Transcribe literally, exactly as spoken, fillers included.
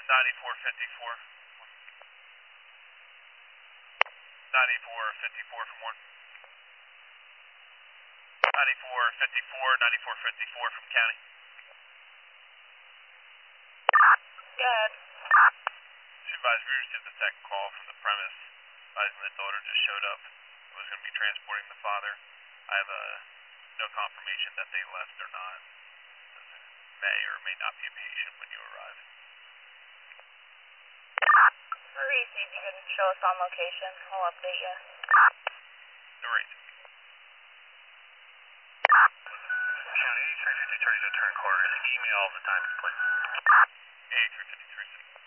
ninety-four fifty-four. ninety-four fifty-four from one. ninety-four fifty-four, ninety-four fifty-four from county. Good. Supervisor, we received the second call from the premise advising the daughter just showed up. It was going to be transporting the father. I have uh, no confirmation that they left or not. May or may not be a patient when you arrive. Marie, see if you can show us on location. We'll update you. No worries. County eighty-three fifty-three is a turn quarter. Email the times, please. eighty-three fifty-three.